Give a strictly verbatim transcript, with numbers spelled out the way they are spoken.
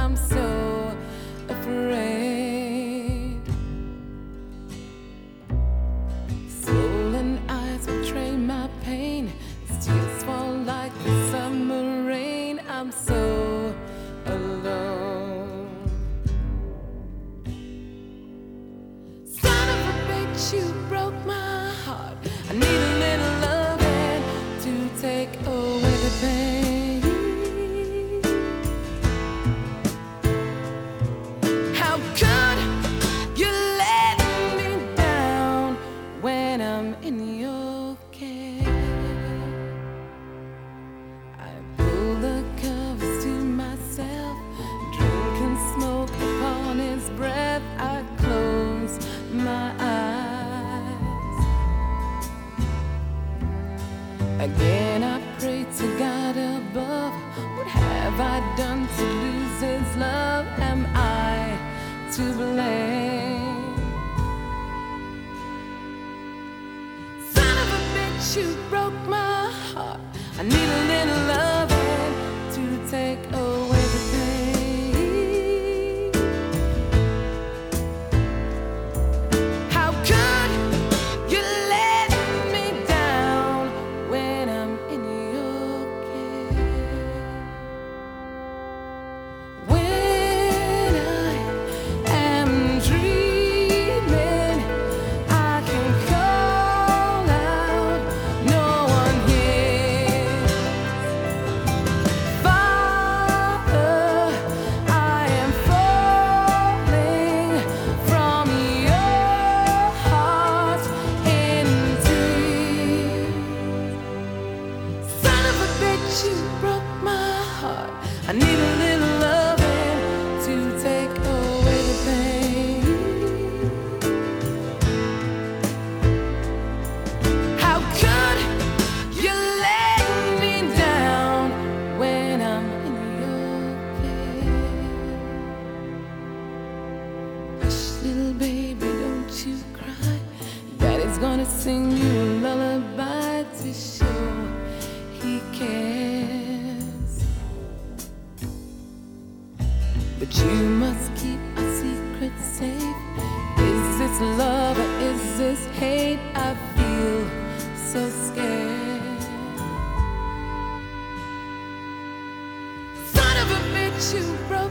I'm so afraid. Swollen eyes betray my pain. These tears fall like the summer rain. I'm so alone. Son of a bitch, you broke my heart. I need a little loving to take away the pain. How could you let me down when I'm in your care? I pull the covers to myself, drink and smoke upon his breath. I close my eyes. Again I pray to God above. What have I done to lose his love? Am I to blame? Son of a bitch, you broke my heart. I need a little loving to take away the pain. How could you let me down when I'm in your care? When I am dreaming, I can call out, no one hears. Father, I am falling from your heart in tears. Son of a bitch, you broke my heart. I need a little loving to take away the pain. How could you let me down when I'm in your care? Hush, little baby, don't you cry. Daddy's gonna sing you a lullaby to show he cares. But you must keep our secret safe. Is this love or is this hate? I feel so scared. Son of a bitch, you broke